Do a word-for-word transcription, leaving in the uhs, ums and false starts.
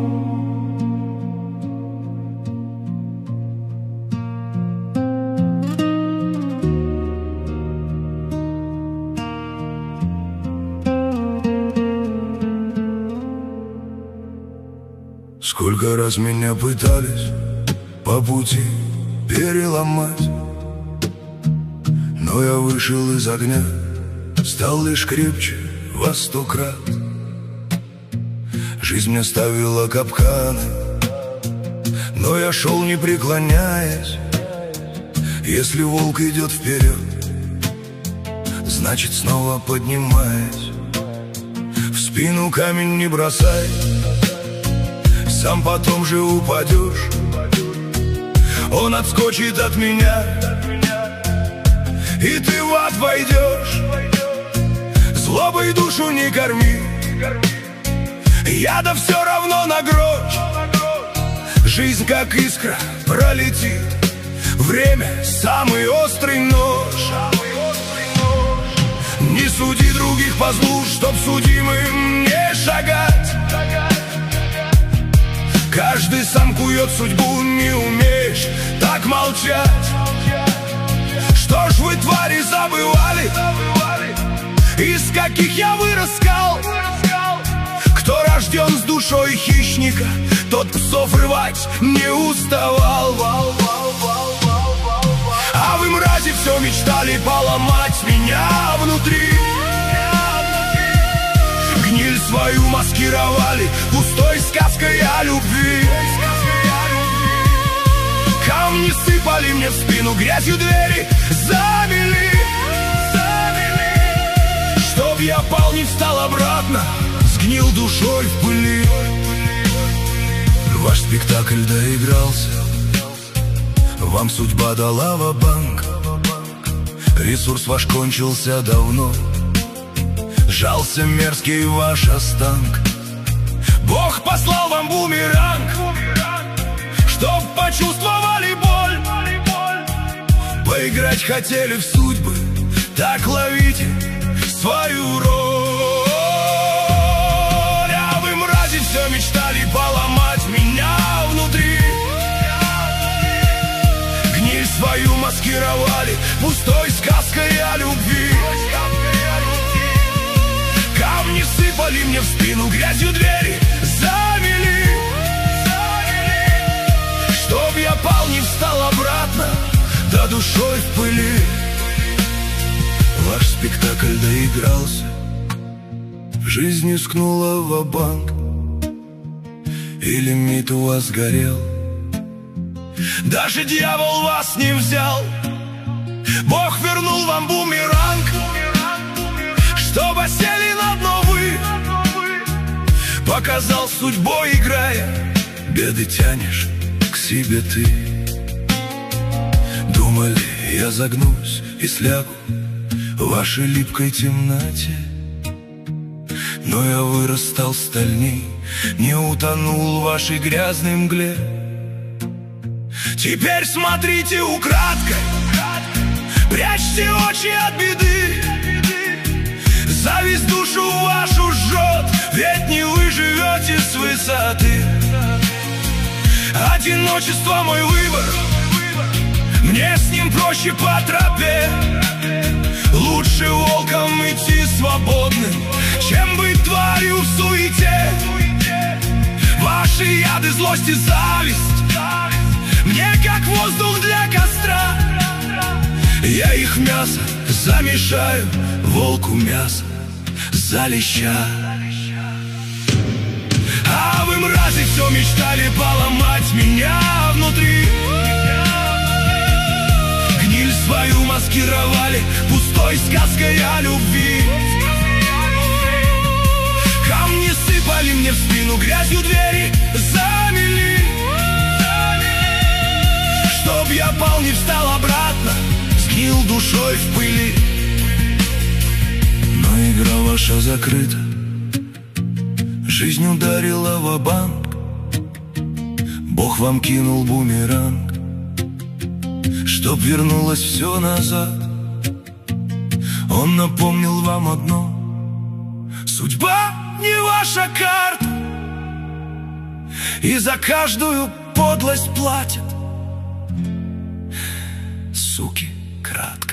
Сколько раз меня пытались по пути переломать, но я вышел из огня, стал лишь крепче во сто крат. Жизнь мне ставила капканы, но я шел не преклоняясь. Если волк идет вперед, значит снова поднимаясь. В спину камень не бросай, сам потом же упадешь. Он отскочит от меня, и ты в ад войдешь. Злобой душу не корми, яда все равно на грош. Жизнь как искра пролетит, время самый острый нож. Не суди других по злу, чтоб судимым не шагать. Каждый сам кует судьбу, не умеешь так молчать. Что ж вы, твари, забывали, из каких я вырос скал? Кто рожден с душой хищника, тот псов рвать не уставал. А вы, мрази, все мечтали поломать меня внутри. Гниль свою маскировали пустой сказкой о любви. Камни сыпали мне в спину, грязью двери замели. Чтоб я пал, не встал обратно, сгнил душой в пыли. Ваш спектакль доигрался, вам судьба дала ва-банк. Ресурс ваш кончился давно, сжался мерзкий ваш останк. Бог послал вам бумеранг, чтоб почувствовали боль. Поиграть хотели в судьбы, так ловите свою роль. А вы, мрази, все мечтали поломать меня внутри. Гниль свою маскировали пустой сказкой о любви. Камни сыпали мне в спину, грязью двери замели. Чтоб я пал, не встал обратно, да душой в пыли. Ваш спектакль доигрался, жизнь искнула ва-банк, и лимит у вас горел. Даже дьявол вас не взял, Бог вернул вам бумеранг, чтоб осели на дно вы. Показал судьбой играя, беды тянешь к себе ты. Думали, я загнусь и слягу в вашей липкой темноте, но я вырос, стал стальней, не утонул в вашей грязной мгле. Теперь смотрите украдкой, прячьте очи от беды. Зависть душу вашу жжет, ведь не вы живете с высоты. Одиночество мой выбор, мне с ним проще по тропе. Лучше волком идти свободным, чем быть тварью в суете. Ваши яды, злость и зависть мне как воздух для костра. Я их мясо замешаю, волку мясо за леща. А вы, мрази, все мечтали поломать меня внутри. Гниль свою маскировали пустой сказкой о любви. Камни сыпали мне в спину, грязью двери замели. Чтоб я пал, не встал обратно, сгнил душой в пыли. Но игра ваша закрыта, жизнь ударила ва-банк. Бог вам кинул бумеранг, чтоб вернулось все назад. Он напомнил вам одно: судьба не ваша карта. и за каждую подлость платят. Суки, кратко.